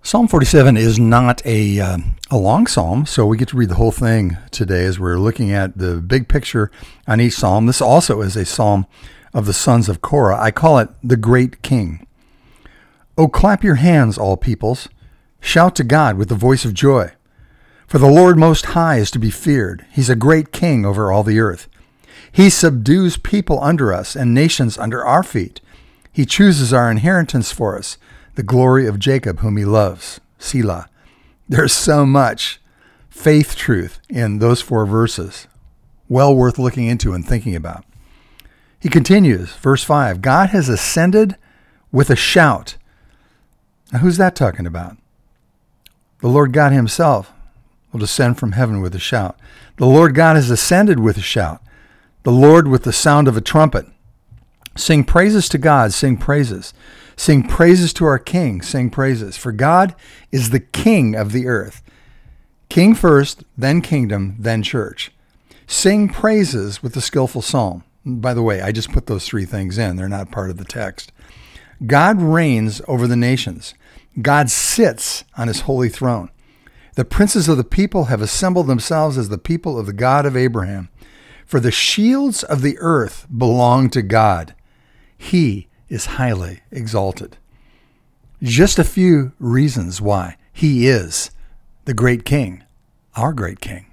Psalm 47 is not a long psalm, so we get to read the whole thing today as we're looking at the big picture on each psalm. This also is a psalm of the sons of Korah. I call it the Great King. Oh, clap your hands, all peoples. Shout to God with the voice of joy. For the Lord Most High is to be feared. He's a great king over all the earth. He subdues people under us and nations under our feet. He chooses our inheritance for us, the glory of Jacob, whom he loves. Selah. There's so much faith truth in those 4 verses. Well worth looking into and thinking about. He continues, verse 5, God has ascended with a shout. Now, who's that talking about? The Lord God himself will descend from heaven with a shout. The Lord God has ascended with a shout. The Lord with the sound of a trumpet. Sing praises to God, sing praises. Sing praises to our King, sing praises. For God is the King of the earth. King first, then kingdom, then church. Sing praises with the skillful psalm. By the way, I just put those 3 things in. They're not part of the text. God reigns over the nations. God sits on his holy throne. The princes of the people have assembled themselves as the people of the God of Abraham. For the shields of the earth belong to God. He is highly exalted. Just a few reasons why he is the great king, our great king.